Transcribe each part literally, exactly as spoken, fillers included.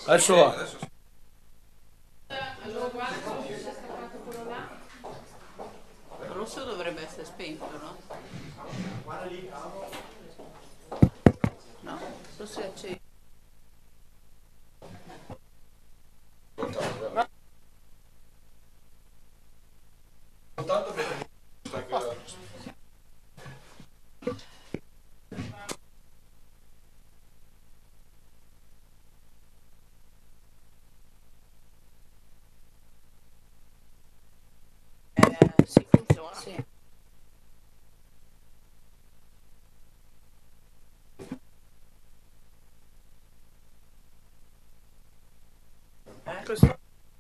Adesso va. Il rosso dovrebbe essere spento, no? No, il rosso è acceso. Eh, sì, funziona. Sì. Eh, questo.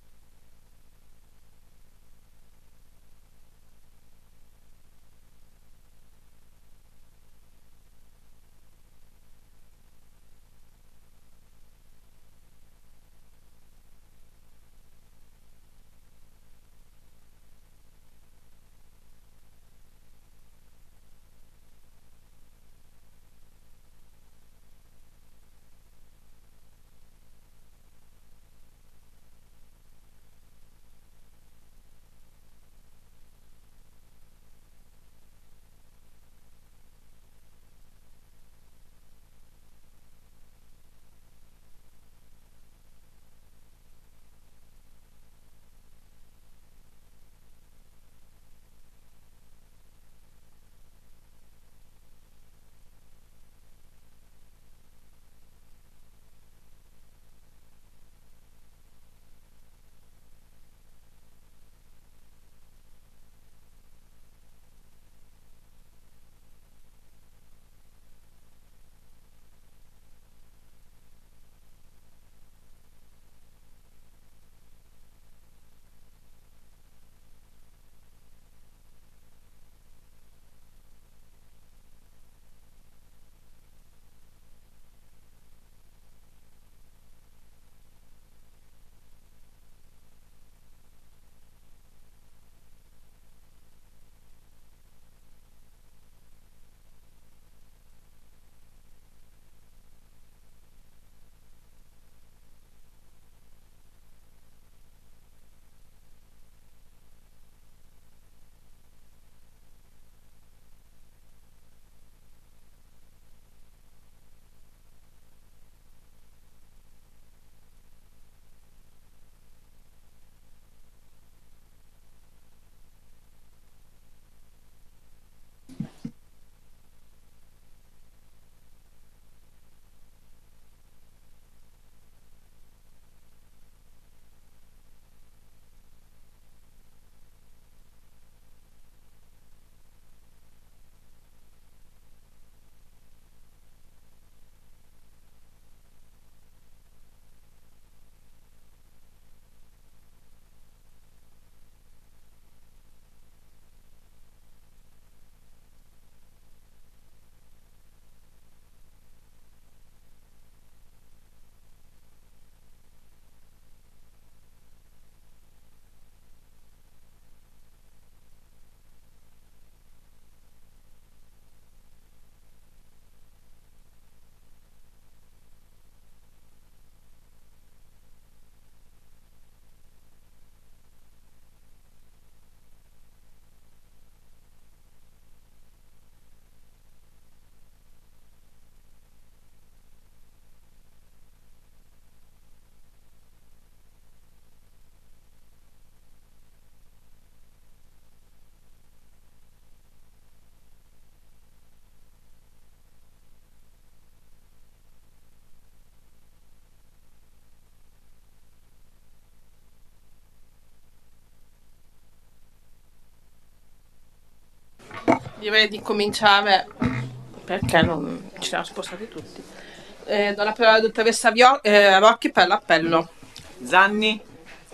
Direi di cominciare perché non ci siamo spostati tutti. Eh, do la parola alla dottoressa Vio- eh, Rocchi per l'appello. Zanni,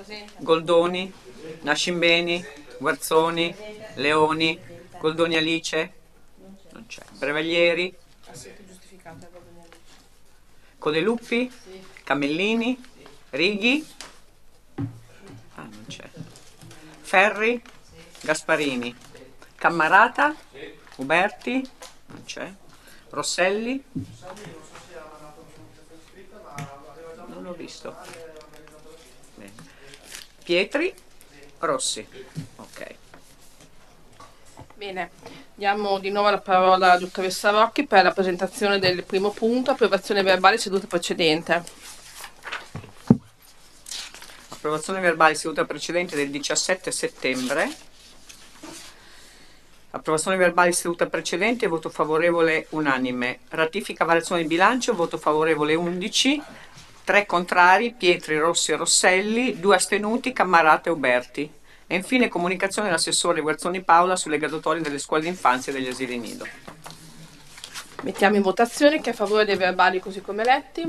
Goldoni, Nascimbeni, Guerzoni, Leoni, Goldoni Alice, non c'è, Breveglieri, Codeluppi, Camellini, Righi, ah non c'è, Ferri, Gasparini, Cammarata, Uberti, non c'è, Rosselli, non lo visto. Bene. Pietri, Rossi. Ok. Bene, diamo di nuovo la parola alla dottoressa Rocchi per la presentazione del primo punto, approvazione verbale seduta precedente. Approvazione verbale seduta precedente del diciassette settembre. Approvazione verbale seduta precedente, voto favorevole unanime. Ratifica variazione di bilancio, voto favorevole undici, tre contrari, Pietri, Rossi e Rosselli, due astenuti, Cammarata e Uberti. E infine comunicazione dell'assessore Guerzoni Paola sulle graduatorie delle scuole d'infanzia e degli asili nido. Mettiamo in votazione chi è a favore dei verbali così come letti.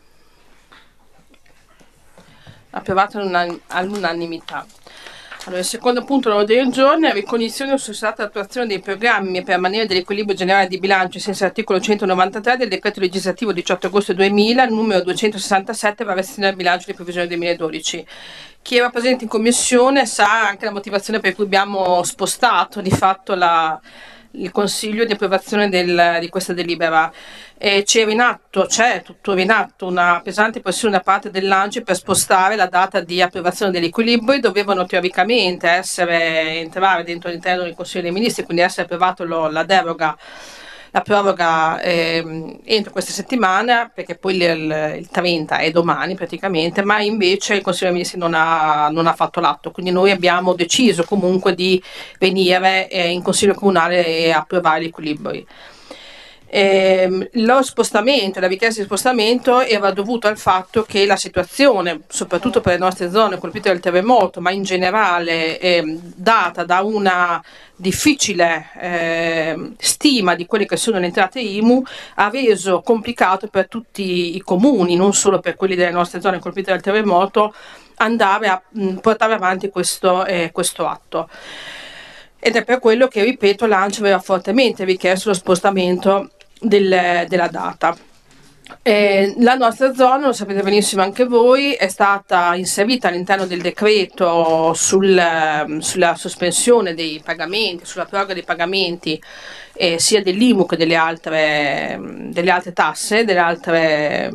Approvato all'unanimità. Allora, il secondo punto dell'ordine del giorno è ricognizione o associata all'attuazione dei programmi per mantenere dell'equilibrio generale di bilancio ai sensi dell'articolo centonovantatré del decreto legislativo diciotto agosto duemila, numero duecentosessantasette, variazione del bilancio di previsione duemiladodici. Chi era presente in commissione sa anche la motivazione per cui abbiamo spostato di fatto la, il consiglio di approvazione del, di questa delibera. Eh, c'era in atto, c'è tuttora in atto una pesante pressione da parte dell'ANCI per spostare la data di approvazione dell'equilibrio. Dovevano teoricamente essere, entrare dentro all'interno del Consiglio dei Ministri, quindi essere approvato lo, la deroga, la proroga eh, entro questa settimana, perché poi il, il, il trenta è domani praticamente, ma invece il Consiglio dei Ministri non ha, non ha fatto l'atto, quindi noi abbiamo deciso comunque di venire eh, in Consiglio Comunale e approvare l'equilibrio. Eh, lo spostamento, la richiesta di spostamento era dovuto al fatto che la situazione, soprattutto per le nostre zone colpite dal terremoto, ma in generale eh, data da una difficile eh, stima di quelle che sono le entrate I M U, ha reso complicato per tutti i comuni, non solo per quelli delle nostre zone colpite dal terremoto, andare a mh, portare avanti questo, eh, questo atto. Ed è per quello che, ripeto, l'ANCI aveva fortemente richiesto lo spostamento del, della data. Eh, la nostra zona, lo sapete benissimo anche voi, è stata inserita all'interno del decreto sul, sulla sospensione dei pagamenti, sulla proroga dei pagamenti eh, sia dell'I M U che delle altre, delle altre tasse, delle altre...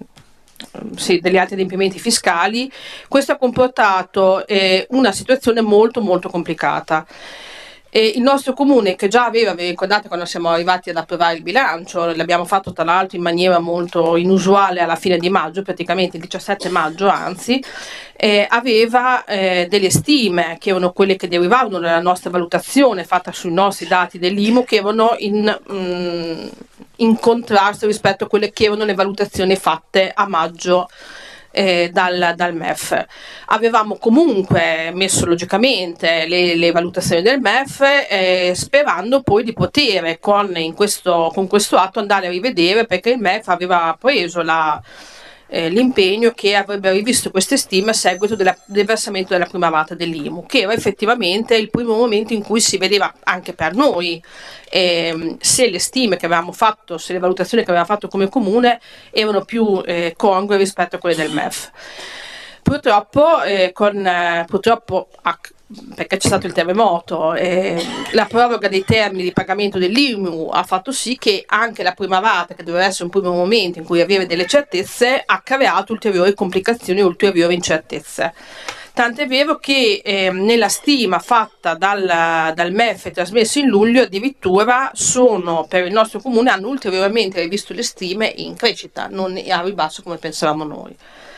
Sì, degli altri adempimenti fiscali. Questo ha comportato eh, una situazione molto molto complicata. E il nostro comune, che già aveva, vi ricordate quando siamo arrivati ad approvare il bilancio, l'abbiamo fatto tra l'altro in maniera molto inusuale alla fine di maggio, praticamente il diciassette maggio anzi, eh, aveva eh, delle stime che erano quelle che derivavano dalla nostra valutazione fatta sui nostri dati dell'I M U, che erano in, mm, in contrasto rispetto a quelle che erano le valutazioni fatte a maggio Eh, dal, dal M E F. Avevamo comunque messo logicamente le, le valutazioni del M E F eh, sperando poi di poter con, in questo, con questo atto andare a rivedere, perché il M E F aveva preso la Eh, l'impegno che avrebbe rivisto queste stime a seguito della, del versamento della prima rata dell'I M U, che era effettivamente il primo momento in cui si vedeva anche per noi eh, se le stime che avevamo fatto, se le valutazioni che avevamo fatto come comune erano più eh, congrue rispetto a quelle del M E F. Purtroppo, eh, con, eh, purtroppo perché c'è stato il terremoto, eh, la proroga dei termini di pagamento dell'I M U ha fatto sì che anche la prima rata, che doveva essere un primo momento in cui avere delle certezze, ha creato ulteriori complicazioni e ulteriori incertezze. Tant'è vero che eh, nella stima fatta dal, dal M E F trasmesso in luglio, addirittura sono per il nostro comune hanno ulteriormente rivisto le stime in crescita, non a ribasso come pensavamo noi.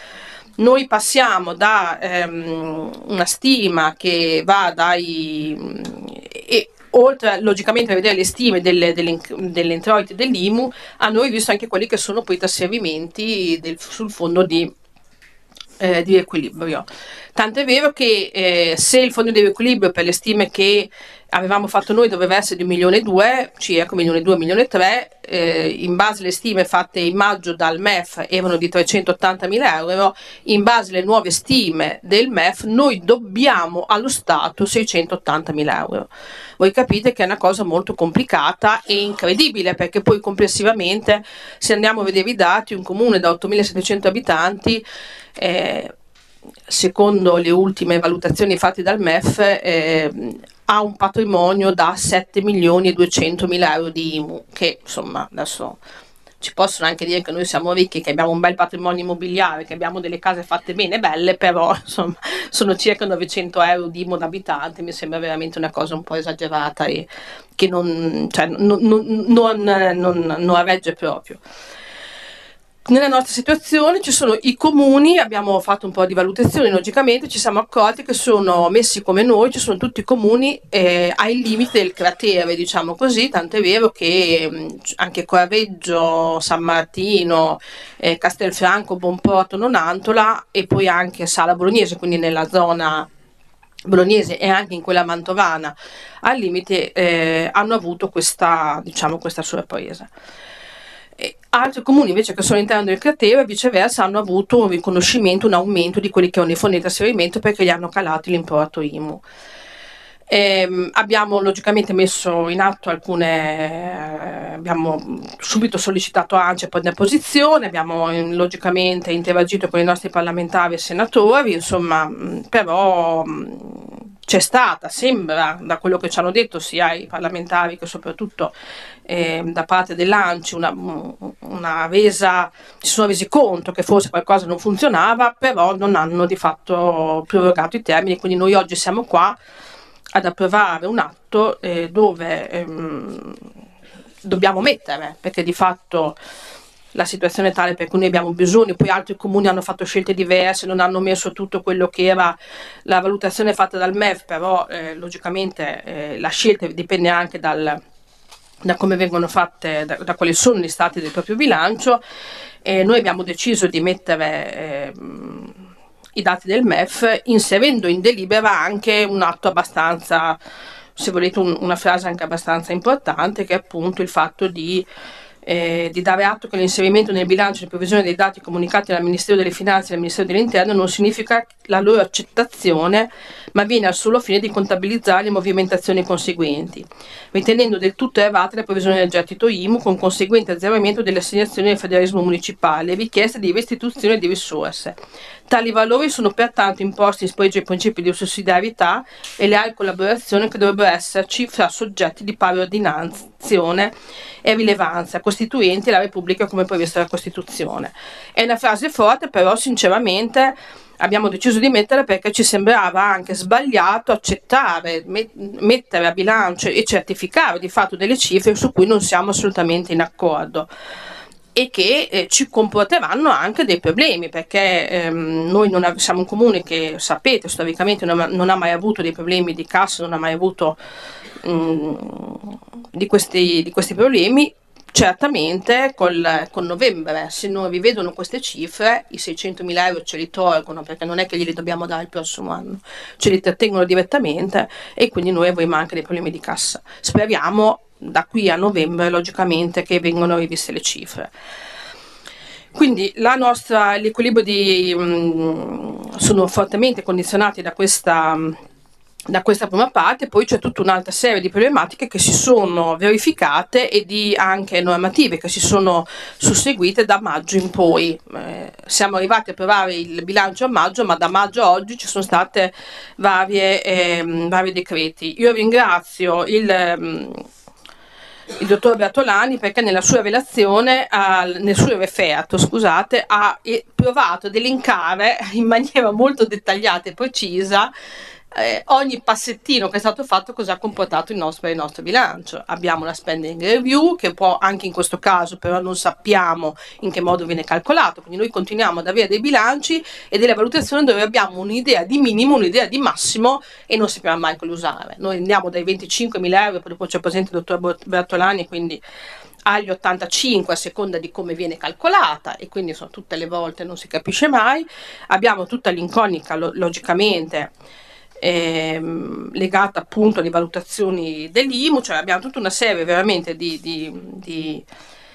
Noi passiamo da ehm, una stima che va dai e oltre logicamente a vedere le stime delle, delle, delle introiti dell'I M U, hanno rivisto anche quelli che sono poi i trasferimenti del, sul fondo di, eh, di equilibrio. Tant'è vero che eh, se il fondo di equilibrio per le stime che avevamo fatto noi doveva essere di un milione e due, circa un milione e due, un milione e tre, eh, in base alle stime fatte in maggio dal M E F erano di trecentottantamila euro, in base alle nuove stime del M E F noi dobbiamo allo Stato seicentottantamila euro. Voi capite che è una cosa molto complicata e incredibile, perché poi complessivamente, se andiamo a vedere i dati, un comune da ottomilasettecento abitanti, eh, secondo le ultime valutazioni fatte dal M E F, eh, ha un patrimonio da sette milioni e duecentomila euro di I M U, che insomma adesso ci possono anche dire che noi siamo ricchi, che abbiamo un bel patrimonio immobiliare, che abbiamo delle case fatte bene, belle, però insomma sono circa novecento euro di IMU da abitante, mi sembra veramente una cosa un po' esagerata e che non, cioè, non, non, non, non, non regge proprio. Nella nostra situazione ci sono i comuni, abbiamo fatto un po' di valutazioni, logicamente ci siamo accorti che sono messi come noi, ci sono tutti i comuni eh, ai limiti del cratere, diciamo così, tanto è vero che mh, anche Correggio, San Martino, eh, Castelfranco, Bonporto, Nonantola e poi anche Sala Bolognese, quindi nella zona bolognese e anche in quella mantovana al limite eh, hanno avuto questa, diciamo, questa sorpresa. E altri comuni invece che sono all'interno del cratere viceversa hanno avuto un riconoscimento, un aumento di quelli che hanno i fondi di trasferimento perché gli hanno calato l'importo IMU. E, abbiamo logicamente messo in atto alcune, eh, abbiamo subito sollecitato ANCE per una posizione, abbiamo eh, logicamente interagito con i nostri parlamentari e senatori, insomma, mh, però mh, c'è stata, sembra, da quello che ci hanno detto sia i parlamentari che soprattutto eh, da parte dell'ANCI, una, una resa, si sono resi conto che forse qualcosa non funzionava, però non hanno di fatto prorogato i termini, quindi noi oggi siamo qua ad approvare un atto eh, dove ehm, dobbiamo mettere, perché di fatto la situazione è tale per cui noi abbiamo bisogno, poi altri comuni hanno fatto scelte diverse, non hanno messo tutto quello che era la valutazione fatta dal M E F, però eh, logicamente eh, la scelta dipende anche dal, da come vengono fatte, da, da quali sono gli stati del proprio bilancio, e noi abbiamo deciso di mettere eh, i dati del M E F inserendo in delibera anche un atto abbastanza, se volete un, una frase anche abbastanza importante, che è appunto il fatto di Eh, di dare atto che l'inserimento nel bilancio di previsione dei dati comunicati dal Ministero delle Finanze e dal Ministero dell'Interno non significa la loro accettazione, ma viene al solo fine di contabilizzare le movimentazioni conseguenti, ritenendo del tutto errata la previsione del gettito IMU con conseguente azzeramento delle assegnazioni del federalismo municipale e richieste di restituzione di risorse. Tali valori sono pertanto imposti in spregio ai principi di sussidiarietà e leale collaborazione che dovrebbero esserci fra soggetti di pari ordinazione e rilevanza, costituenti la Repubblica come previsto dalla Costituzione. È una frase forte, però sinceramente abbiamo deciso di metterla perché ci sembrava anche sbagliato accettare, mettere a bilancio e certificare di fatto delle cifre su cui non siamo assolutamente in accordo e che eh, ci comporteranno anche dei problemi, perché ehm, noi non av- siamo un comune che, sapete, storicamente non, non ha mai avuto dei problemi di cassa, non ha mai avuto mh, di, questi, di questi problemi. Certamente col, con novembre, se non rivedono queste cifre, i seicentomila euro ce li tolgono, perché non è che glieli dobbiamo dare il prossimo anno, ce li trattengono direttamente e quindi noi avremo anche dei problemi di cassa. Speriamo da qui a novembre logicamente che vengano riviste le cifre. Quindi la nostra, l'equilibrio di mh, sono fortemente condizionati da questa da questa prima parte, poi c'è tutta un'altra serie di problematiche che si sono verificate e di anche normative che si sono susseguite da maggio in poi. Eh, siamo arrivati a approvare il bilancio a maggio, ma da maggio a oggi ci sono state varie, eh, vari decreti. Io ringrazio il ehm, il dottor Bertolani perché nella sua relazione, ha, nel suo referto, scusate, ha provato ad elencare in maniera molto dettagliata e precisa eh, ogni passettino che è stato fatto, cosa ha comportato il nostro, il nostro bilancio. Abbiamo la spending review che può anche in questo caso però non sappiamo in che modo viene calcolato, quindi noi continuiamo ad avere dei bilanci e delle valutazioni dove abbiamo un'idea di minimo, un'idea di massimo e non sappiamo mai come usare. Noi andiamo dai venticinquemila euro, poi dopo c'è presente il dottor Bertolani, quindi agli ottantacinque a seconda di come viene calcolata e quindi sono tutte le volte non si capisce mai. Abbiamo tutta l'incognita lo, logicamente ehm, legata appunto alle valutazioni dell'I M U, cioè abbiamo tutta una serie veramente di, di, di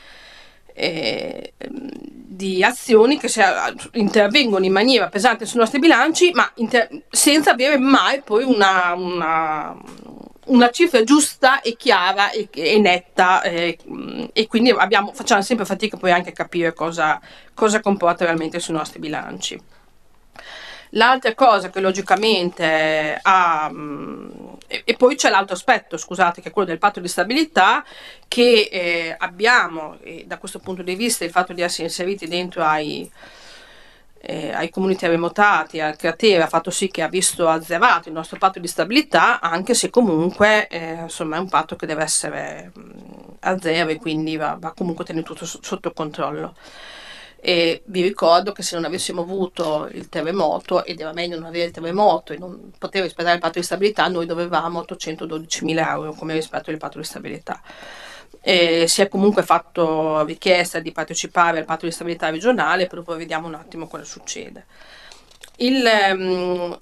Eh, di azioni che se, intervengono in maniera pesante sui nostri bilanci, ma inter- senza avere mai poi una, una, una cifra giusta e chiara e, e netta eh, e quindi abbiamo, facciamo sempre fatica poi anche a capire cosa, cosa comporta realmente sui nostri bilanci. L'altra cosa che logicamente ha, mh, e, e poi c'è l'altro aspetto, scusate, che è quello del patto di stabilità, che eh, abbiamo, e da questo punto di vista il fatto di essere inseriti dentro ai, eh, ai comuni terremotati, al cratere, ha fatto sì che ha visto azzerato il nostro patto di stabilità, anche se comunque eh, insomma è un patto che deve essere mh, a zero e quindi va, va comunque tenuto s- sotto controllo. E vi ricordo che se non avessimo avuto il terremoto, ed era meglio non avere il terremoto e non poter rispettare il patto di stabilità, noi dovevamo ottocentododicimila euro come rispetto al patto di stabilità. E si è comunque fatto richiesta di partecipare al patto di stabilità regionale, però poi vediamo un attimo cosa succede. Il, um,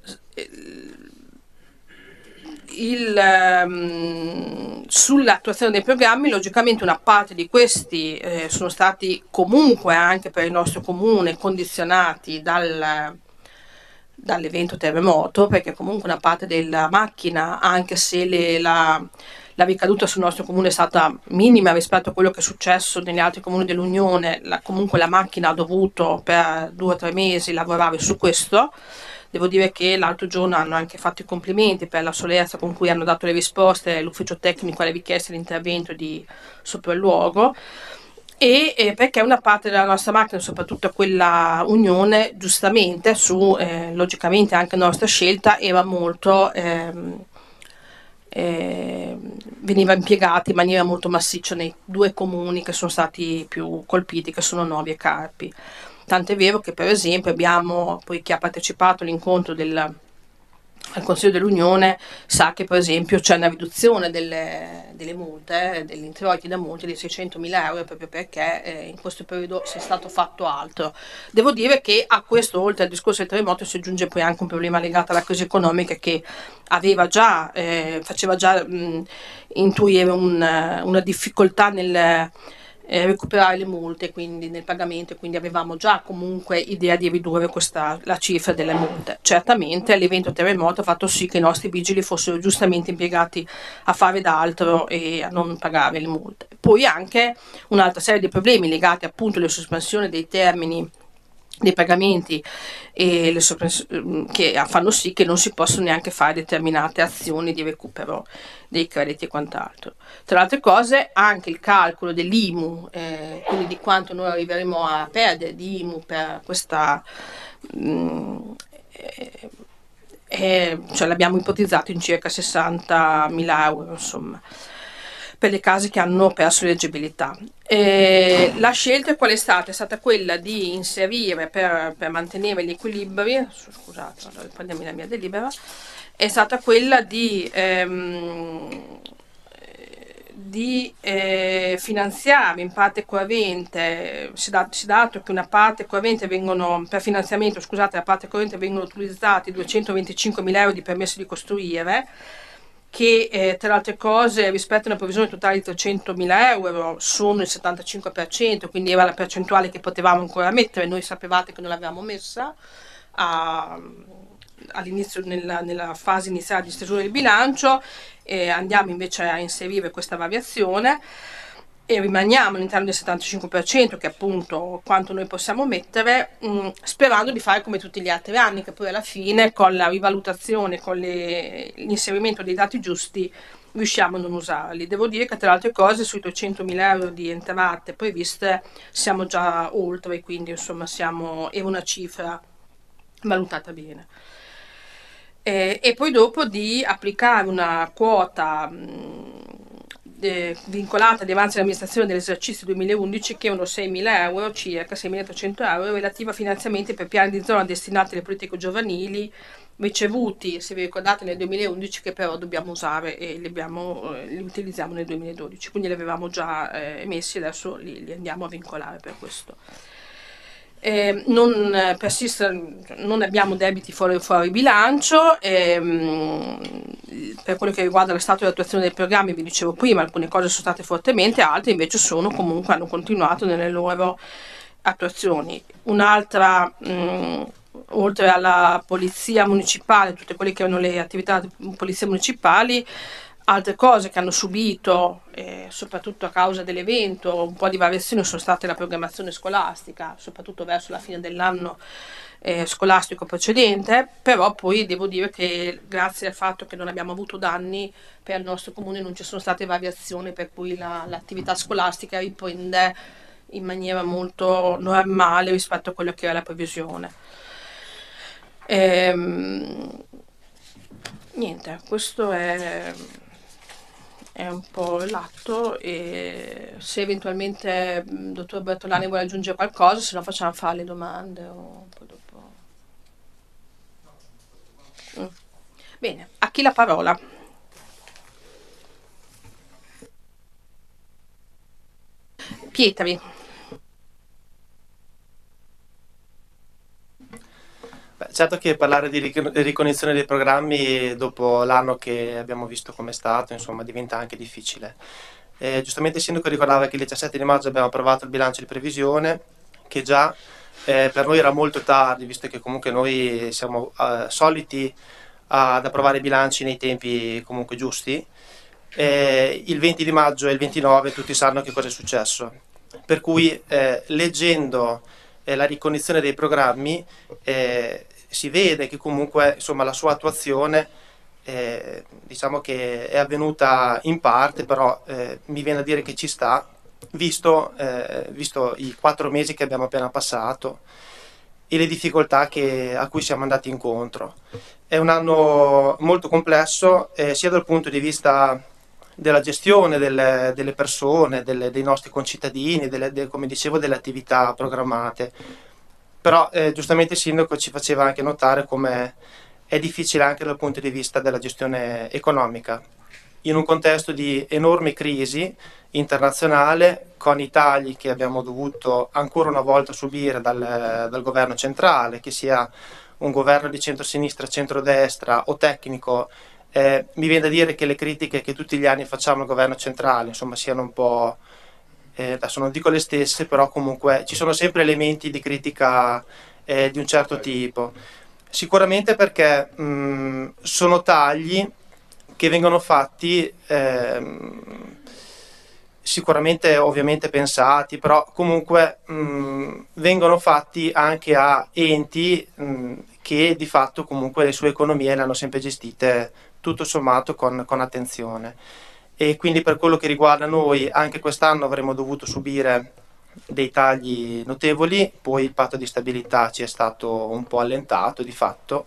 il, um, sull'attuazione dei programmi, logicamente una parte di questi eh, sono stati comunque anche per il nostro comune condizionati dal, dall'evento terremoto, perché comunque una parte della macchina, anche se le, la, la ricaduta sul nostro comune è stata minima rispetto a quello che è successo negli altri comuni dell'Unione, la, comunque la macchina ha dovuto per due o tre mesi lavorare su questo. Devo dire che l'altro giorno hanno anche fatto i complimenti per la solerzia con cui hanno dato le risposte l'ufficio tecnico alle richieste di intervento di sopralluogo, e eh, perché una parte della nostra macchina, soprattutto quella Unione, giustamente su eh, logicamente anche nostra scelta, era molto ehm, eh, veniva impiegata in maniera molto massiccia nei due comuni che sono stati più colpiti, che sono Novi e Carpi. Tant'è vero che per esempio abbiamo, poi chi ha partecipato all'incontro del, al Consiglio dell'Unione sa che per esempio c'è una riduzione delle, delle multe, degli introiti da multe di seicentomila euro, proprio perché eh, in questo periodo si è stato fatto altro. Devo dire che a questo, oltre al discorso del terremoto, si aggiunge poi anche un problema legato alla crisi economica che aveva già, eh, faceva già mh, intuire un, una difficoltà nel eh, recuperare le multe, quindi nel pagamento, quindi avevamo già comunque idea di ridurre questa, la cifra delle multe. Certamente l'evento terremoto ha fatto sì che i nostri vigili fossero giustamente impiegati a fare d'altro e a non pagare le multe. Poi anche un'altra serie di problemi legati appunto alla sospensione dei termini dei pagamenti e le che fanno sì che non si possono neanche fare determinate azioni di recupero dei crediti e quant'altro. Tra le altre cose anche il calcolo dell'I M U, eh, quindi di quanto noi arriveremo a perdere di I M U per questa mh, eh, eh, cioè l'abbiamo ipotizzato in circa sessantamila euro, insomma, per le case che hanno perso l'eleggibilità. Eh, la scelta qual è stata? È stata quella di inserire per, per mantenere gli equilibri, scusate, vado a riprendermi la mia delibera, è stata quella di, ehm, di eh, finanziare in parte corrente, si è dato che una parte corrente vengono, per finanziamento, scusate, la parte corrente vengono utilizzati duecentoventicinquemila euro di permesso di costruire, che eh, tra le altre cose rispetto a una previsione totale di trecentomila euro sono il settantacinque per cento, quindi era la percentuale che potevamo ancora mettere. Noi sapevate che non l'avevamo messa a, all'inizio, nella, nella fase iniziale di stesura del bilancio, e andiamo invece a inserire questa variazione e rimaniamo all'interno del settantacinque per cento, che è appunto quanto noi possiamo mettere, mh, sperando di fare come tutti gli altri anni, che poi alla fine con la rivalutazione, con le, l'inserimento dei dati giusti, riusciamo a non usarli. Devo dire che tra le altre cose sui trecentomila euro di entrate previste siamo già oltre, quindi insomma siamo, è una cifra valutata bene. E, e poi dopo di applicare una quota mh, eh, vincolata di avanzi all'amministrazione dell'esercizio duemilaundici, che è uno seimila euro, circa seimilatrecento euro, relativa a finanziamenti per piani di zona destinati alle politiche giovanili ricevuti, se vi ricordate, nel duemilaundici, che però dobbiamo usare e li, abbiamo, eh, li utilizziamo nel duemiladodici, quindi li avevamo già eh, emessi, adesso li, li andiamo a vincolare per questo. Eh, non, eh, persiste, non abbiamo debiti fuori, fuori bilancio, ehm, per quello che riguarda lo stato di attuazione dei programmi vi dicevo prima, alcune cose sono state fortemente, altre invece sono comunque, hanno continuato nelle loro attuazioni. Un'altra, mh, oltre alla polizia municipale, tutte quelle che erano le attività di polizia municipali, altre cose che hanno subito, eh, soprattutto a causa dell'evento, un po' di variazioni sono state la programmazione scolastica, soprattutto verso la fine dell'anno eh, scolastico precedente, però poi devo dire che grazie al fatto che non abbiamo avuto danni per il nostro comune non ci sono state variazioni per cui la, l'attività scolastica riprende in maniera molto normale rispetto a quello che era la previsione. Ehm, niente, questo è, è un po' l'atto e se eventualmente il dottor Bertolani vuole aggiungere qualcosa, se no facciamo fare le domande o poi dopo. Mm. Bene, a chi la parola? Pietri. Beh, certo che parlare di ric- ricognizione dei programmi dopo l'anno che abbiamo visto come è stato, insomma, diventa anche difficile. Eh, giustamente il sindaco ricordava che il diciassette di maggio abbiamo approvato il bilancio di previsione, che già eh, per noi era molto tardi, visto che comunque noi siamo eh, soliti ad approvare i bilanci nei tempi comunque giusti. Eh, il venti di maggio e il ventinove tutti sanno che cosa è successo. Per cui eh, leggendo eh, la ricognizione dei programmi eh, si vede che comunque insomma, la sua attuazione eh, diciamo che è avvenuta in parte, però eh, mi viene a dire che ci sta, visto, eh, visto i quattro mesi che abbiamo appena passato e le difficoltà che, a cui siamo andati incontro. È un anno molto complesso eh, sia dal punto di vista della gestione delle, delle persone, delle, dei nostri concittadini, delle, de, come dicevo, delle attività programmate. Però eh, giustamente il sindaco ci faceva anche notare come è difficile anche dal punto di vista della gestione economica. In un contesto di enorme crisi internazionale, con i tagli che abbiamo dovuto ancora una volta subire dal, dal governo centrale, che sia un governo di centrosinistra, centrodestra o tecnico, eh, mi viene da dire che le critiche che tutti gli anni facciamo al governo centrale, insomma, siano un po', eh, adesso non dico le stesse, però comunque ci sono sempre elementi di critica eh, di un certo tipo. Sicuramente perché mh, sono tagli che vengono fatti ehm, sicuramente ovviamente pensati, però comunque mh, vengono fatti anche a enti mh, che di fatto comunque le sue economie le hanno sempre gestite tutto sommato con, con attenzione. E quindi per quello che riguarda noi anche quest'anno avremmo dovuto subire dei tagli notevoli, poi il patto di stabilità ci è stato un po' allentato di fatto,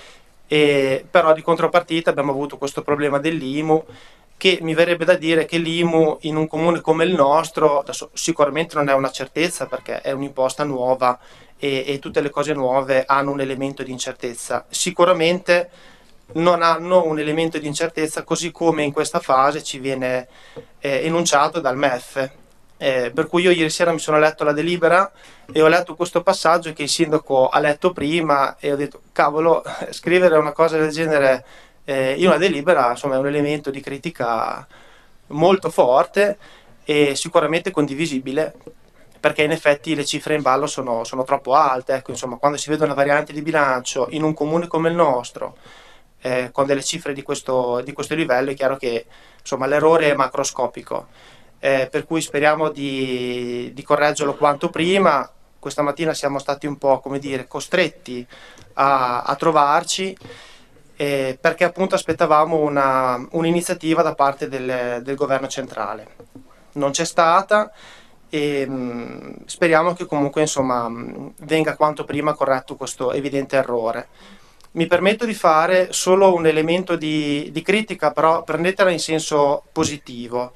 e, però di contropartita abbiamo avuto questo problema dell'I M U, che mi verrebbe da dire che l'I M U in un comune come il nostro, adesso, sicuramente non è una certezza perché è un'imposta nuova e, e tutte le cose nuove hanno un elemento di incertezza, sicuramente non hanno un elemento di incertezza così come in questa fase ci viene eh, enunciato dal M E F. Eh, per cui io ieri sera mi sono letto la delibera e ho letto questo passaggio che il sindaco ha letto prima e ho detto cavolo, scrivere una cosa del genere eh, in una delibera insomma è un elemento di critica molto forte e sicuramente condivisibile, perché in effetti le cifre in ballo sono, sono troppo alte. Ecco, insomma, quando si vede una variante di bilancio in un comune come il nostro eh, con delle cifre di questo, di questo livello, è chiaro che insomma, l'errore è macroscopico. Eh, per cui speriamo di, di correggerlo quanto prima. Questa mattina siamo stati un po', come dire, costretti a, a trovarci eh, perché appunto aspettavamo una, un'iniziativa da parte del, del governo centrale. Non c'è stata e mh, speriamo che comunque insomma venga quanto prima corretto questo evidente errore. Mi permetto di fare solo un elemento di, di critica, però prendetela in senso positivo.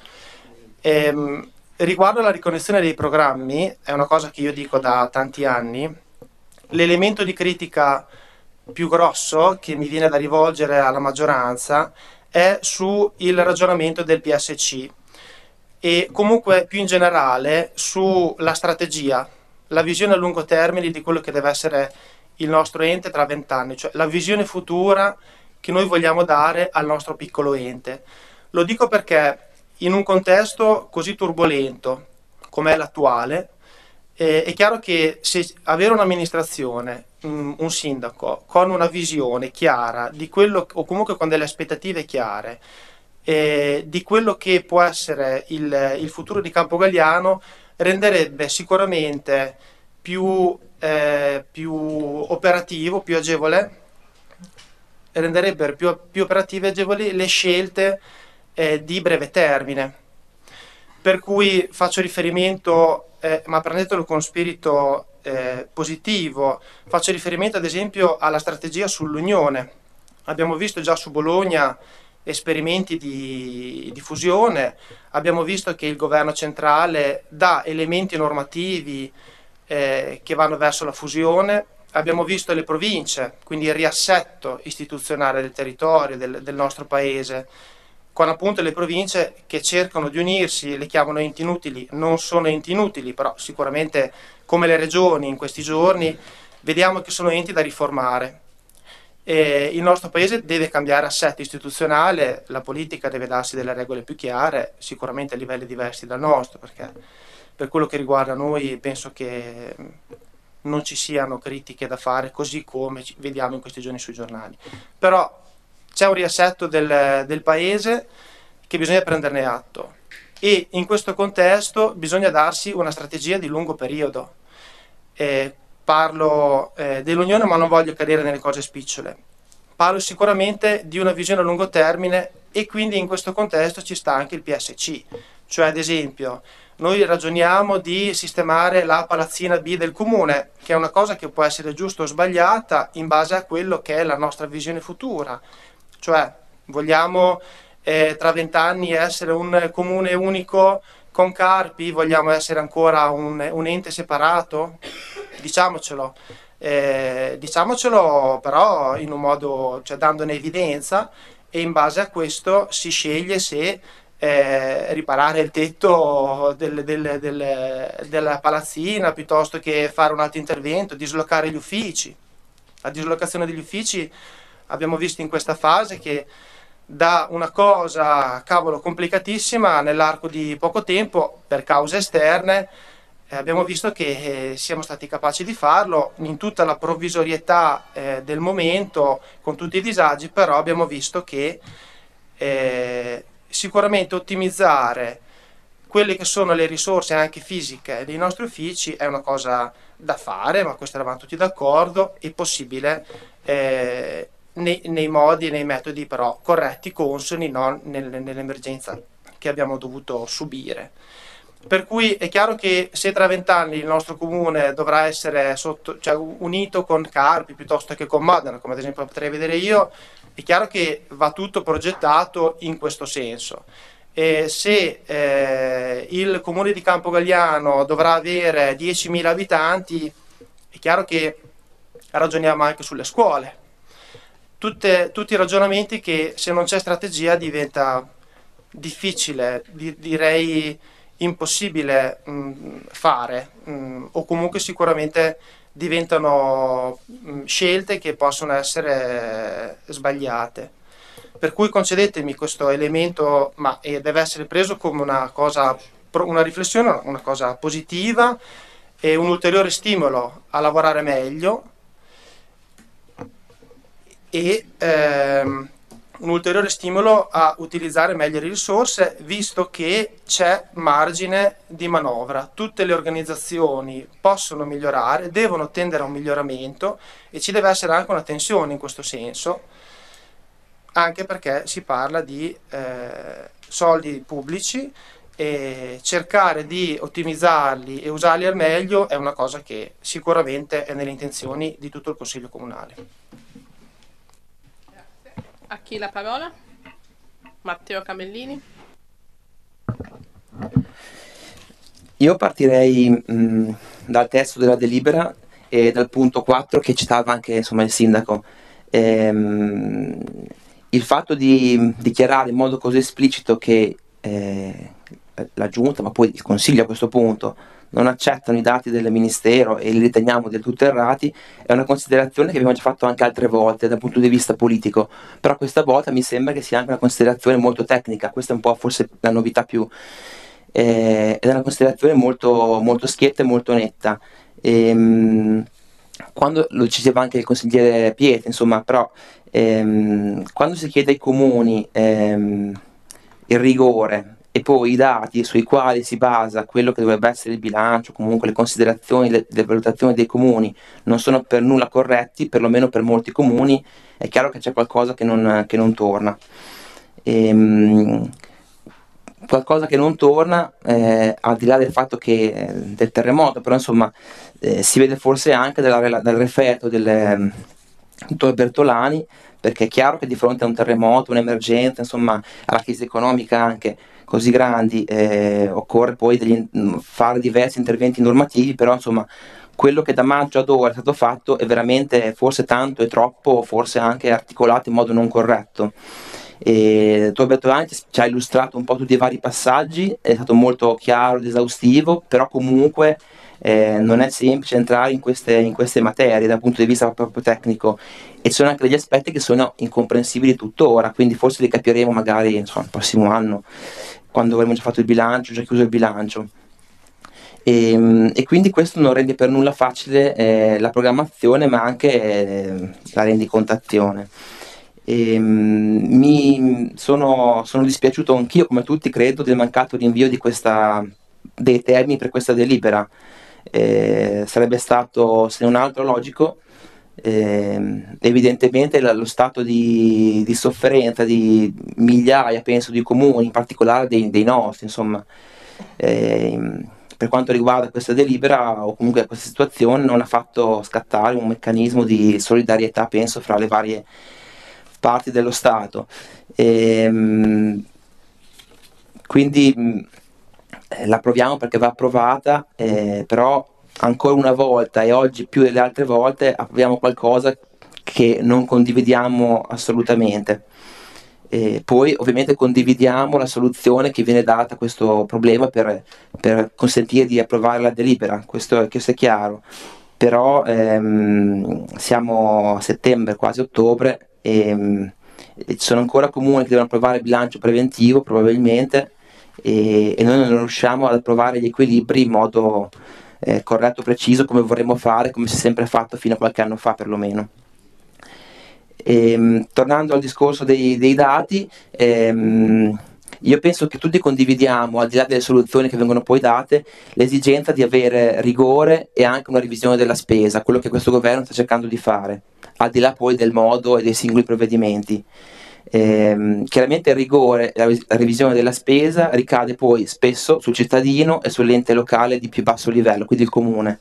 Ehm, riguardo alla riconnessione dei programmi, è una cosa che io dico da tanti anni, l'elemento di critica più grosso che mi viene da rivolgere alla maggioranza è sul ragionamento del P S C e comunque più in generale sulla strategia, la visione a lungo termine di quello che deve essere il nostro ente tra vent'anni, cioè la visione futura che noi vogliamo dare al nostro piccolo ente. Lo dico perché in un contesto così turbolento come è l'attuale, eh, è chiaro che se avere un'amministrazione, un, un sindaco con una visione chiara di quello, o comunque con delle aspettative chiare, eh, di quello che può essere il, il futuro di Campogalliano, renderebbe sicuramente più eh, più operativo, più agevole, renderebbe più, più operative e agevoli le scelte eh, di breve termine. Per cui faccio riferimento, eh, ma prendetelo con spirito eh, positivo, faccio riferimento ad esempio alla strategia sull'unione. Abbiamo visto già su Bologna esperimenti di, di fusione, abbiamo visto che il governo centrale dà elementi normativi eh, che vanno verso la fusione, abbiamo visto le province, quindi il riassetto istituzionale del territorio del, del nostro paese, con appunto le province che cercano di unirsi, le chiamano enti inutili, non sono enti inutili, però sicuramente come le regioni in questi giorni vediamo che sono enti da riformare. E il nostro paese deve cambiare assetto istituzionale, la politica deve darsi delle regole più chiare, sicuramente a livelli diversi dal nostro, perché per quello che riguarda noi penso che non ci siano critiche da fare così come vediamo in questi giorni sui giornali. Però c'è un riassetto del, del paese che bisogna prenderne atto e in questo contesto bisogna darsi una strategia di lungo periodo. Eh, parlo eh, dell'Unione ma non voglio cadere nelle cose spicciole, parlo sicuramente di una visione a lungo termine e quindi in questo contesto ci sta anche il P S C, cioè ad esempio noi ragioniamo di sistemare la palazzina B del comune, che è una cosa che può essere giusta o sbagliata in base a quello che è la nostra visione futura, cioè vogliamo eh, tra vent'anni essere un comune unico con Carpi, vogliamo essere ancora un, un ente separato? Diciamocelo, eh, diciamocelo però in un modo, cioè dandone evidenza e in base a questo si sceglie se eh, riparare il tetto del, del, del, della palazzina piuttosto che fare un altro intervento, dislocare gli uffici. La dislocazione degli uffici abbiamo visto in questa fase che da una cosa cavolo complicatissima nell'arco di poco tempo per cause esterne eh, abbiamo visto che eh, siamo stati capaci di farlo in tutta la provvisorietà eh, del momento con tutti i disagi, però abbiamo visto che eh, sicuramente ottimizzare quelle che sono le risorse anche fisiche dei nostri uffici è una cosa da fare, ma questo eravamo tutti d'accordo, è possibile eh, nei, nei modi e nei metodi però corretti, consoni, non nel, nell'emergenza che abbiamo dovuto subire. Per cui è chiaro che se tra vent'anni il nostro comune dovrà essere sotto, cioè, unito con Carpi piuttosto che con Modena, come ad esempio potrei vedere io, è chiaro che va tutto progettato in questo senso. E se eh, il comune di Campogalliano dovrà avere diecimila abitanti, è chiaro che ragioniamo anche sulle scuole. Tutte, tutti i ragionamenti che se non c'è strategia diventa difficile, di, direi impossibile mh, fare, mh, o comunque sicuramente diventano mh, scelte che possono essere sbagliate. Per cui concedetemi questo elemento, ma eh, deve essere preso come una cosa, una riflessione, una cosa positiva e un ulteriore stimolo a lavorare meglio e ehm, un ulteriore stimolo a utilizzare meglio le risorse, visto che c'è margine di manovra. Tutte le organizzazioni possono migliorare, devono tendere a un miglioramento e ci deve essere anche una tensione in questo senso, anche perché si parla di eh, soldi pubblici e cercare di ottimizzarli e usarli al meglio è una cosa che sicuramente è nelle intenzioni di tutto il Consiglio Comunale. A chi la parola? Matteo Camellini. Io partirei mh, dal testo della delibera e dal punto quattro che citava anche insomma, il sindaco. Ehm, il fatto di dichiarare in modo così esplicito che eh, la Giunta, ma poi il Consiglio a questo punto, non accettano i dati del Ministero e li riteniamo del tutto errati, è una considerazione che abbiamo già fatto anche altre volte dal punto di vista politico, però questa volta mi sembra che sia anche una considerazione molto tecnica, questa è un po' forse la novità più, eh, è una considerazione molto, molto schietta e molto netta. E, quando lo diceva anche il consigliere Pietri, insomma, però ehm, quando si chiede ai comuni ehm, il rigore e poi i dati sui quali si basa quello che dovrebbe essere il bilancio, comunque le considerazioni, le, le valutazioni dei comuni non sono per nulla corretti, perlomeno per molti comuni, è chiaro che c'è qualcosa che non, che non torna. Ehm, qualcosa che non torna, eh, al di là del fatto che del terremoto, però insomma eh, si vede forse anche dalla, dal referto del dottor Bertolani, perché è chiaro che di fronte a un terremoto, un'emergenza, insomma alla crisi economica anche così grandi, eh, occorre poi degli, fare diversi interventi normativi, però insomma quello che da maggio ad ora è stato fatto è veramente forse tanto e troppo, forse anche articolato in modo non corretto. Il dottor Bertolani ci ha illustrato un po' tutti i vari passaggi, è stato molto chiaro ed esaustivo, però comunque eh, non è semplice entrare in queste, in queste materie dal punto di vista proprio tecnico, e ci sono anche degli aspetti che sono incomprensibili tuttora, quindi forse li capiremo magari insomma, il prossimo anno, quando avremo già fatto il bilancio, già chiuso il bilancio. E, e quindi questo non rende per nulla facile eh, la programmazione, ma anche eh, la rendicontazione. E, mi sono, sono dispiaciuto anch'io, come tutti credo, del mancato rinvio di questa, dei termini per questa delibera. Eh, sarebbe stato, se non altro, logico. Eh, evidentemente lo stato di, di sofferenza di migliaia, penso, di comuni, in particolare dei, dei nostri, insomma, eh, per quanto riguarda questa delibera o comunque questa situazione, non ha fatto scattare un meccanismo di solidarietà, penso, fra le varie parti dello Stato. E, quindi mh, la proviamo perché va approvata, eh, però ancora una volta, e oggi più delle altre volte, approviamo qualcosa che non condividiamo assolutamente. E poi ovviamente condividiamo la soluzione che viene data a questo problema per, per consentire di approvare la delibera, questo, questo è chiaro, però ehm, siamo a settembre, quasi ottobre, e, e ci sono ancora comuni che devono approvare il bilancio preventivo probabilmente, e, e noi non riusciamo ad approvare gli equilibri in modo eh, corretto, preciso, come vorremmo fare, come si è sempre fatto fino a qualche anno fa perlomeno. E, tornando al discorso dei, dei dati, ehm, io penso che tutti condividiamo, al di là delle soluzioni che vengono poi date, l'esigenza di avere rigore e anche una revisione della spesa, quello che questo governo sta cercando di fare, al di là poi del modo e dei singoli provvedimenti. Eh, chiaramente il rigore e la revisione della spesa ricade poi spesso sul cittadino e sull'ente locale di più basso livello, quindi il comune.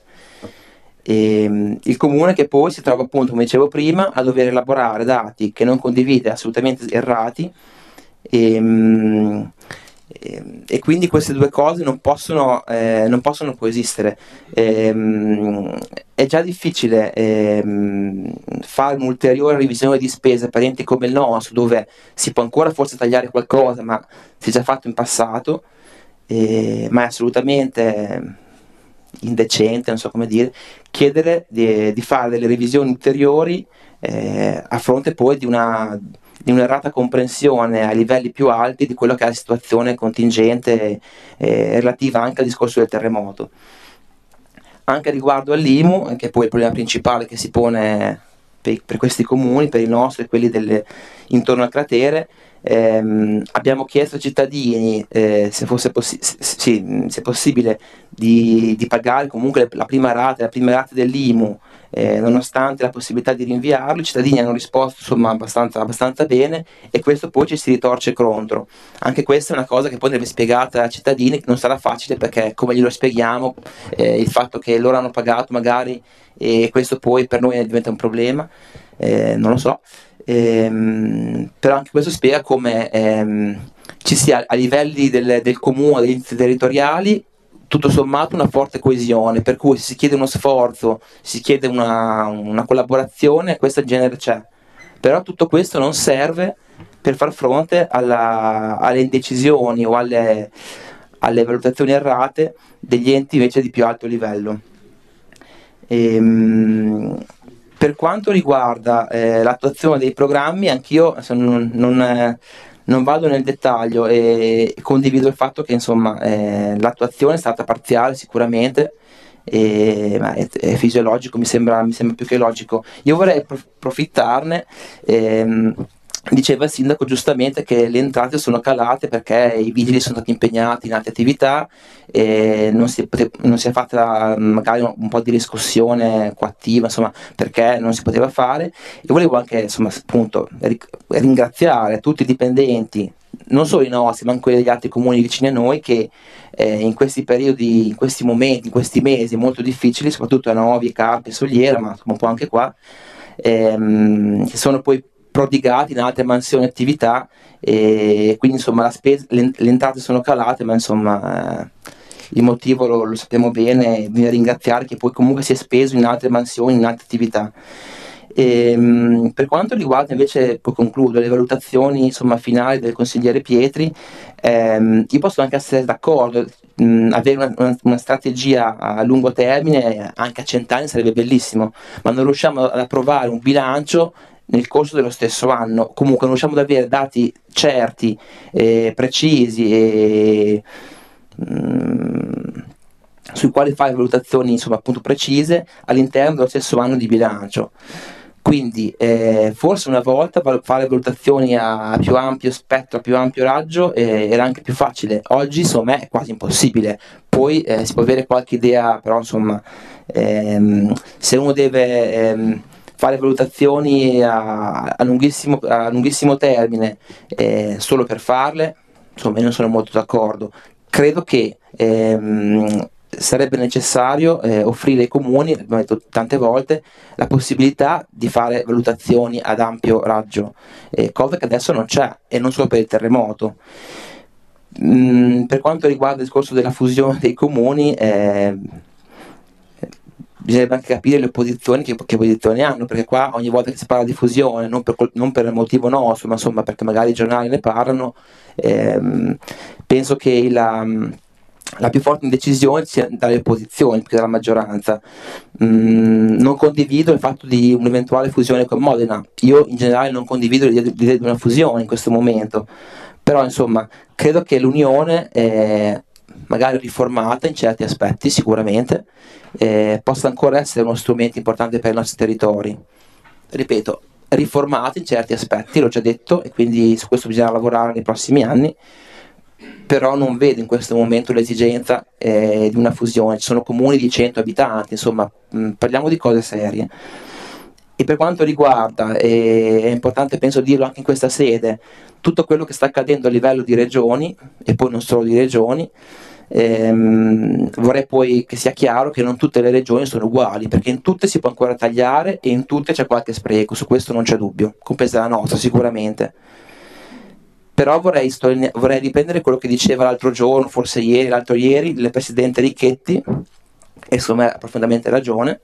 E, il comune che poi si trova appunto, come dicevo prima, a dover elaborare dati che non condivide, assolutamente errati, e, e, e quindi queste due cose non possono, eh, non possono coesistere. E, è già difficile eh, fare un'ulteriore revisione di spese per enti come il nostro, dove si può ancora forse tagliare qualcosa, ma si è già fatto in passato, eh, ma è assolutamente indecente, non so come dire, chiedere di, di fare delle revisioni ulteriori eh, a fronte poi di una di un'errata comprensione ai livelli più alti di quello che è la situazione contingente eh, relativa anche al discorso del terremoto. Anche riguardo all'I M U, che poi è il problema principale che si pone per, per questi comuni, per i nostri e quelli delle, intorno al cratere, ehm, abbiamo chiesto ai cittadini eh, se fosse possi- sì, se possibile di, di pagare comunque la prima rata, la prima rata dell'I M U, eh, nonostante la possibilità di rinviarlo. I cittadini hanno risposto insomma abbastanza, abbastanza bene, e questo poi ci si ritorce contro. Anche questa è una cosa che poi deve spiegata ai cittadini, che non sarà facile, perché come glielo spieghiamo eh, il fatto che loro hanno pagato magari e questo poi per noi diventa un problema, eh, non lo so. Ehm, però anche questo spiega come ehm, ci sia a livelli del, del comune, degli enti territoriali, tutto sommato una forte coesione, per cui se si chiede uno sforzo, si chiede una, una collaborazione, questa in genere c'è, però tutto questo non serve per far fronte alla, alle indecisioni o alle, alle valutazioni errate degli enti invece di più alto livello. Ehm, per quanto riguarda eh, l'attuazione dei programmi, anch'io non, non, eh, non vado nel dettaglio e condivido il fatto che insomma eh, l'attuazione è stata parziale sicuramente, e, ma è, è fisiologico, mi sembra, mi sembra più che logico. Io vorrei approfittarne ehm, diceva il sindaco giustamente che le entrate sono calate perché i vigili sono stati impegnati in altre attività e non si, pote- non si è fatta magari un, un po' di riscossione coattiva, insomma, perché non si poteva fare. E volevo anche, insomma, appunto, ric- ringraziare tutti i dipendenti, non solo i nostri, ma anche quelli degli altri comuni vicini a noi, che eh, in questi periodi, in questi momenti, in questi mesi molto difficili, soprattutto a Novi, Carpi, Soliera, ma insomma, un po' anche qua, ehm, si sono poi prodigati in altre mansioni e attività, e quindi insomma la spesa, le, le entrate sono calate, ma insomma eh, il motivo lo, lo sappiamo bene, bisogna ringraziare che poi comunque si è speso in altre mansioni, in altre attività. E, mh, per quanto riguarda invece, poi concludo, le valutazioni insomma, finali del consigliere Pietri, ehm, io posso anche essere d'accordo, mh, avere una, una, una strategia a lungo termine, anche a cent'anni sarebbe bellissimo, ma non riusciamo ad approvare un bilancio nel corso dello stesso anno, comunque non riusciamo ad avere dati certi, eh, precisi e mh, sui quali fare valutazioni insomma appunto precise all'interno dello stesso anno di bilancio. Quindi eh, forse una volta val- fare valutazioni a più ampio spettro, a più ampio raggio eh, era anche più facile. Oggi insomma è quasi impossibile. Poi eh, si può avere qualche idea, però insomma ehm, se uno deve ehm, fare valutazioni a, a, lunghissimo, a lunghissimo termine eh, solo per farle, insomma io non sono molto d'accordo. Credo che ehm, sarebbe necessario eh, offrire ai comuni, l'abbiamo detto tante volte, la possibilità di fare valutazioni ad ampio raggio, eh, cosa che adesso non c'è, e non solo per il terremoto. Mm, per quanto riguarda il discorso della fusione dei comuni, eh, bisognerebbe anche capire le opposizioni che, che opposizioni hanno, perché qua ogni volta che si parla di fusione, non per, non per il motivo nostro, ma insomma perché magari i giornali ne parlano, ehm, penso che la, la più forte indecisione sia dalle opposizioni più che dalla maggioranza. Mm, non condivido il fatto di un'eventuale fusione con Modena, io in generale non condivido l'idea di una fusione in questo momento, però insomma credo che l'unione, eh, magari riformata in certi aspetti sicuramente, eh, possa ancora essere uno strumento importante per i nostri territori. Ripeto, riformata in certi aspetti, l'ho già detto, e quindi su questo bisogna lavorare nei prossimi anni, però non vedo in questo momento l'esigenza eh, di una fusione. Ci sono comuni di cento abitanti, insomma, mh, parliamo di cose serie. E per quanto riguarda, e è importante penso dirlo anche in questa sede, tutto quello che sta accadendo a livello di regioni, e poi non solo di regioni, ehm, vorrei poi che sia chiaro che non tutte le regioni sono uguali, perché in tutte si può ancora tagliare e in tutte c'è qualche spreco, su questo non c'è dubbio, compresa la nostra sicuramente. Però vorrei, vorrei riprendere quello che diceva l'altro giorno, forse ieri, l'altro ieri, il presidente Ricchetti, e insomma ha profondamente ragione.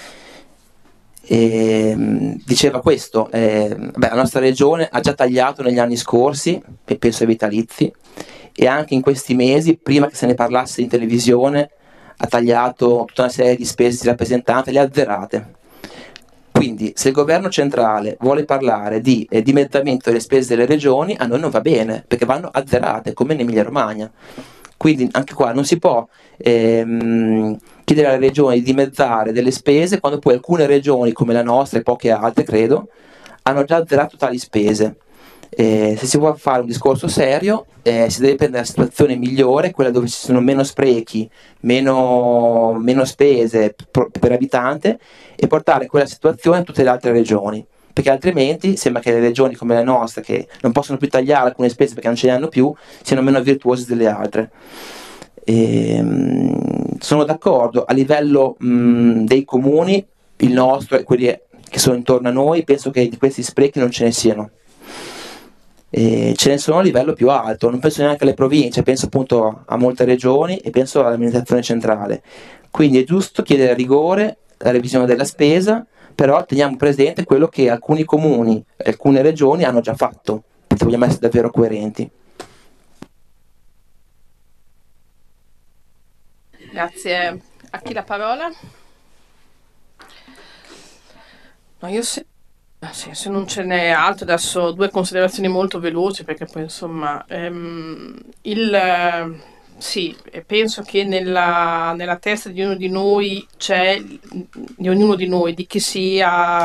E, diceva questo, eh, beh, la nostra regione ha già tagliato negli anni scorsi, penso ai vitalizi, e anche in questi mesi, prima che se ne parlasse in televisione, ha tagliato tutta una serie di spese di rappresentanze, le ha azzerate. Quindi se il governo centrale vuole parlare di eh, dimezzamento delle spese delle regioni, a noi non va bene, perché vanno azzerate, come in Emilia Romagna. Quindi anche qua non si può ehm, chiedere alle regioni di dimezzare delle spese quando poi alcune regioni, come la nostra e poche altre credo, hanno già azzerato tali spese. Eh, se si vuole fare un discorso serio, eh, si deve prendere la situazione migliore, quella dove ci sono meno sprechi, meno, meno spese per, per abitante, e portare quella situazione a tutte le altre regioni, perché altrimenti sembra che le regioni come le nostre, che non possono più tagliare alcune spese perché non ce ne hanno più, siano meno virtuose delle altre. E, mh, sono d'accordo, a livello mh, dei comuni, il nostro e quelli che sono intorno a noi, penso che di questi sprechi non ce ne siano. E ce ne sono a livello più alto, non penso neanche alle province, penso appunto a molte regioni e penso all'amministrazione centrale. Quindi è giusto chiedere rigore, la revisione della spesa, però teniamo presente quello che alcuni comuni e alcune regioni hanno già fatto, se vogliamo essere davvero coerenti. Grazie. A chi la parola? No, io se... Sì, se non ce n'è altro, adesso due considerazioni molto veloci, perché poi insomma ehm, il, sì, e penso che nella, nella testa di ognuno di noi c'è, di ognuno di noi, di chi si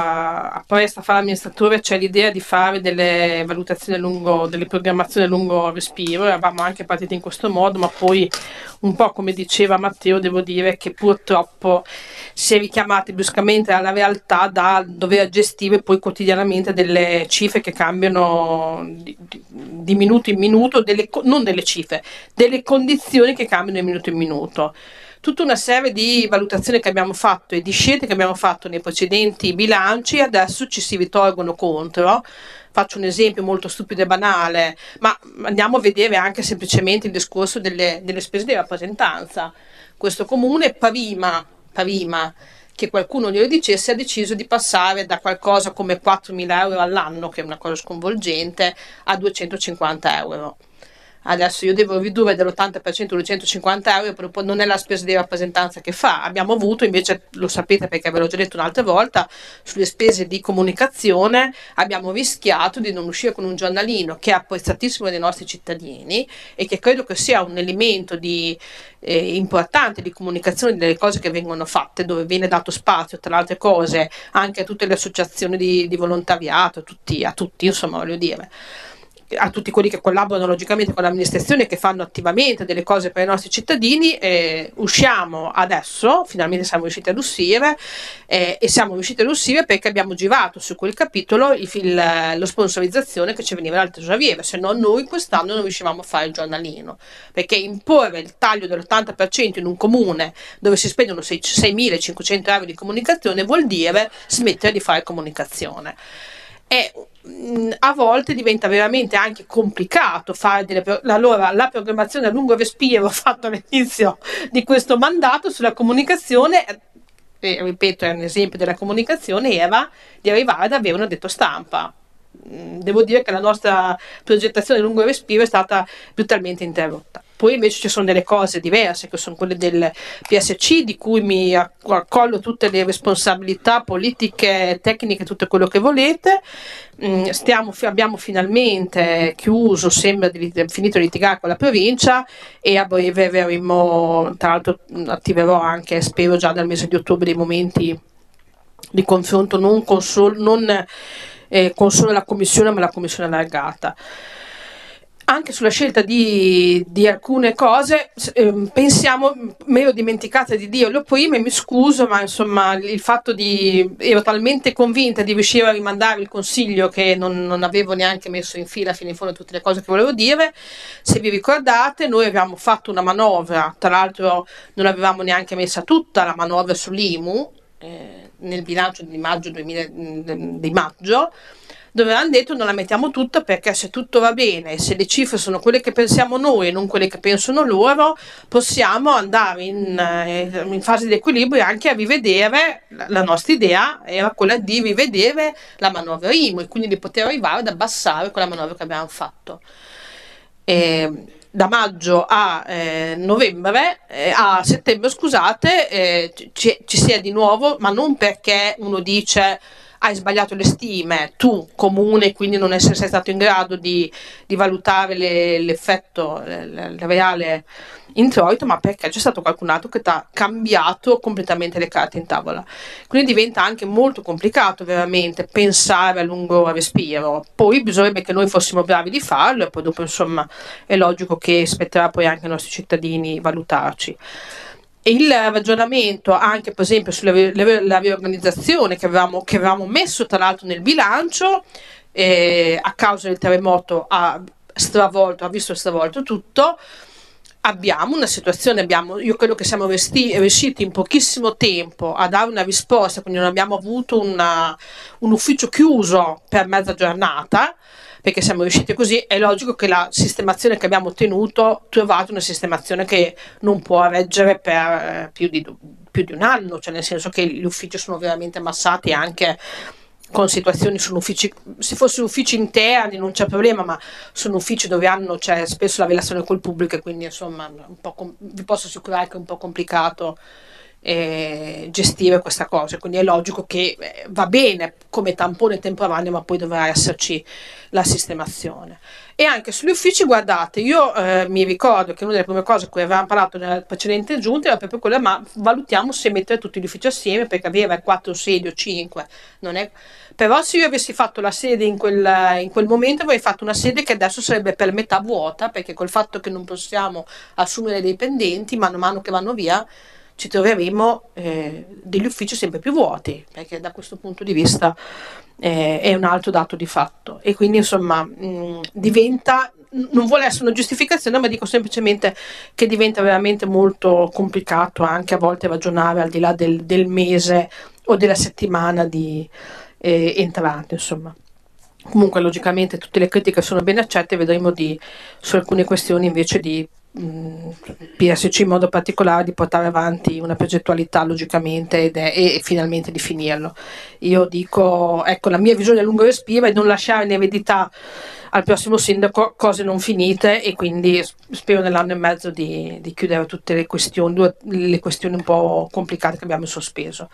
a- appresta a fare amministratore, c'è l'idea di fare delle valutazioni a lungo, delle programmazioni a lungo respiro. Eravamo anche partiti in questo modo, ma poi un po' come diceva Matteo, devo dire che purtroppo si è richiamati bruscamente alla realtà da dover gestire poi quotidianamente delle cifre che cambiano di, di- di minuto in minuto, delle co- non delle cifre, delle condizioni che cambiano di minuto in minuto. Tutta una serie di valutazioni che abbiamo fatto e di scelte che abbiamo fatto nei precedenti bilanci adesso ci si ritorgono contro. Faccio un esempio molto stupido e banale, ma andiamo a vedere anche semplicemente il discorso delle, delle spese di rappresentanza. Questo comune prima, prima che qualcuno glielo dicesse ha deciso di passare da qualcosa come quattromila euro all'anno, che è una cosa sconvolgente, a duecentocinquanta euro. Adesso io devo ridurre dell'ottanta per cento duecentocinquanta euro, però poi non è la spesa di rappresentanza che fa. Abbiamo avuto invece, lo sapete perché ve l'ho già detto un'altra volta, sulle spese di comunicazione abbiamo rischiato di non uscire con un giornalino che è apprezzatissimo dai nostri cittadini e che credo che sia un elemento di, eh, importante di comunicazione delle cose che vengono fatte, dove viene dato spazio, tra le altre cose, anche a tutte le associazioni di, di volontariato, tutti, a tutti, insomma, voglio dire, a tutti quelli che collaborano logicamente con l'amministrazione, che fanno attivamente delle cose per i nostri cittadini. Eh, usciamo adesso, finalmente siamo riusciti ad uscire, eh, e siamo riusciti ad uscire perché abbiamo girato su quel capitolo il, il, lo sponsorizzazione che ci veniva dal tesoriere, se no noi quest'anno non riuscivamo a fare il giornalino, perché imporre il taglio dell'ottanta per cento in un comune dove si spendono seimilacinquecento euro di comunicazione vuol dire smettere di fare comunicazione. E mh, a volte diventa veramente anche complicato fare delle pro- allora la programmazione a lungo respiro fatta all'inizio di questo mandato sulla comunicazione, e ripeto è un esempio della comunicazione, era di arrivare ad avere un addetto stampa. Mh, devo dire che la nostra progettazione a lungo respiro è stata brutalmente interrotta. Poi invece ci sono delle cose diverse, che sono quelle del P S C, di cui mi accolgo tutte le responsabilità politiche, tecniche, tutto quello che volete. Stiamo, abbiamo finalmente chiuso, sembra di finito di litigare con la provincia, e a breve avremo, tra l'altro attiverò anche, spero già dal mese di ottobre, dei momenti di confronto non con solo, non, eh, con solo la commissione, ma la commissione allargata. Anche sulla scelta di, di alcune cose, eh, pensiamo, me ero dimenticata di dirlo prima e mi scuso, ma insomma il fatto di, ero talmente convinta di riuscire a rimandare il consiglio che non, non avevo neanche messo in fila fino in fondo tutte le cose che volevo dire. Se vi ricordate, noi avevamo fatto una manovra, tra l'altro non avevamo neanche messa tutta la manovra sull'I M U, eh, nel bilancio di maggio, duemila, di maggio, dove hanno detto non la mettiamo tutta perché se tutto va bene, se le cifre sono quelle che pensiamo noi e non quelle che pensano loro, possiamo andare in, in fase di equilibrio e anche a rivedere, la nostra idea era quella di rivedere la manovra I M U e quindi di poter arrivare ad abbassare quella manovra che abbiamo fatto. E, da maggio a eh, novembre, eh, a settembre scusate, eh, ci, ci si è di nuovo, ma non perché uno dice hai sbagliato le stime, tu comune, quindi non essere stato in grado di, di valutare le, l'effetto, il reale introito, ma perché c'è stato qualcun altro che ti ha cambiato completamente le carte in tavola. Quindi diventa anche molto complicato veramente pensare a lungo respiro. Poi bisognerebbe che noi fossimo bravi di farlo e poi dopo insomma è logico che spetterà poi anche ai nostri cittadini valutarci. Il ragionamento anche per esempio sulla la riorganizzazione che avevamo, che avevamo messo tra l'altro nel bilancio, eh, a causa del terremoto ha stravolto, ha visto stravolto tutto. Abbiamo una situazione, abbiamo, io credo che siamo resti, riusciti in pochissimo tempo a dare una risposta, quindi non abbiamo avuto una, un ufficio chiuso per mezza giornata, perché siamo riusciti così. È logico che la sistemazione che abbiamo ottenuto, trovato una sistemazione che non può reggere per eh, più, di, più di un anno, cioè nel senso che gli uffici sono veramente ammassati anche con situazioni, sono uffici, se fossero uffici interni non c'è problema, ma sono uffici dove hanno c'è spesso la relazione col pubblico e quindi insomma un po' com- vi posso assicurare che è un po' complicato eh, gestire questa cosa, quindi è logico che eh, va bene come tampone temporaneo, ma poi dovrà esserci la sistemazione. E anche sugli uffici, guardate, io eh, mi ricordo che una delle prime cose cui avevamo parlato nella precedente giunta era proprio quella, ma valutiamo se mettere tutti gli uffici assieme, perché avere quattro sedi o cinque non è... Però se io avessi fatto la sede in quel, in quel momento avrei fatto una sede che adesso sarebbe per metà vuota, perché col fatto che non possiamo assumere dei dipendenti, mano a mano che vanno via, ci troveremo eh, degli uffici sempre più vuoti, perché da questo punto di vista eh, è un altro dato di fatto. E quindi insomma mh, diventa, non vuole essere una giustificazione, ma dico semplicemente che diventa veramente molto complicato anche a volte ragionare al di là del, del mese o della settimana di eh, entrate, insomma. Comunque logicamente tutte le critiche sono ben accette, vedremo di, su alcune questioni invece di mh, P S C in modo particolare di portare avanti una progettualità logicamente ed è, e, e finalmente di finirlo. Io dico, ecco, la mia visione a lungo respiro è non lasciare in eredità al prossimo sindaco cose non finite, e quindi spero nell'anno e mezzo di, di chiudere tutte le questioni, le questioni un po' complicate che abbiamo in sospeso.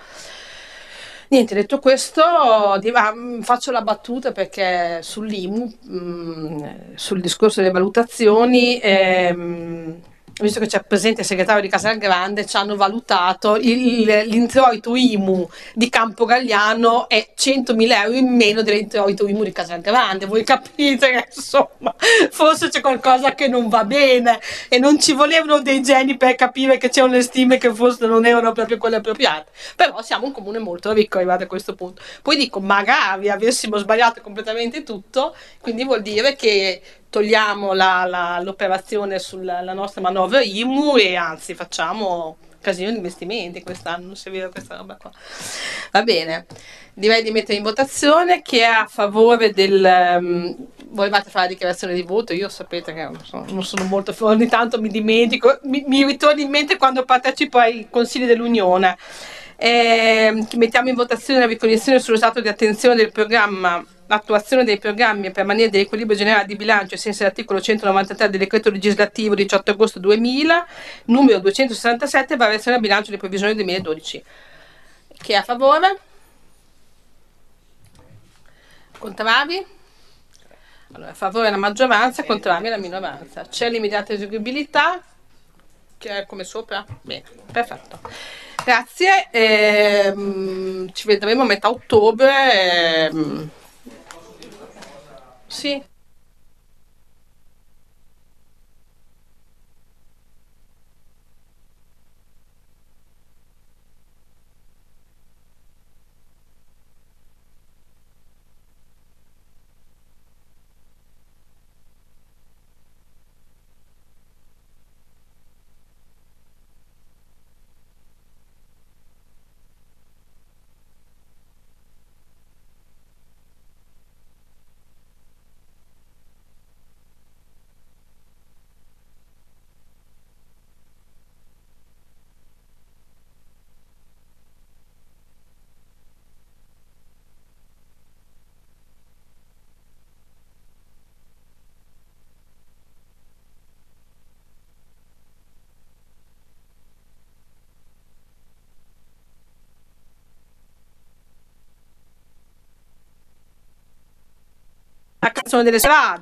Niente, detto questo, di- ah, mm, faccio la battuta perché sull'I M U, mh, sul discorso delle valutazioni, ehm, visto che c'è presente il segretario di Casalgrande, ci hanno valutato il- il- l'introito I M U di Campogalliano è centomila euro in meno dell'introito I M U di Casalgrande. Voi capite che insomma forse c'è qualcosa che non va bene, e non ci volevano dei geni per capire che c'erano le stime che forse non erano proprio quelle appropriate. Però siamo un comune molto ricco arrivato a questo punto. Poi dico, magari avessimo sbagliato completamente tutto, quindi vuol dire che togliamo la, la, l'operazione sulla la nostra manovra I M U e anzi facciamo casino di investimenti quest'anno, non si vede questa roba qua. Va bene, direi di mettere in votazione. Chi è a favore del... Um, volevate fare la dichiarazione di voto? Io sapete che non sono, non sono molto... ogni tanto mi dimentico, mi, mi ritorna in mente quando partecipo ai consigli dell'Unione. Eh, mettiamo in votazione la ricognizione sullo stato di attenzione del programma, l'attuazione dei programmi per mantenere dell'equilibrio generale di bilancio ai sensi dell'articolo centonovantatré del decreto legislativo diciotto agosto duemila, numero duecentosessantasette, variazione al bilancio di previsione duemiladodici. Chi è a favore? Contrari? Allora, a favore la maggioranza, contrari la minoranza. C'è l'immediata eseguibilità, che è come sopra? Bene, perfetto. Grazie, ehm, ci vedremo a metà ottobre. Ehm, sì. La canzone delle strade.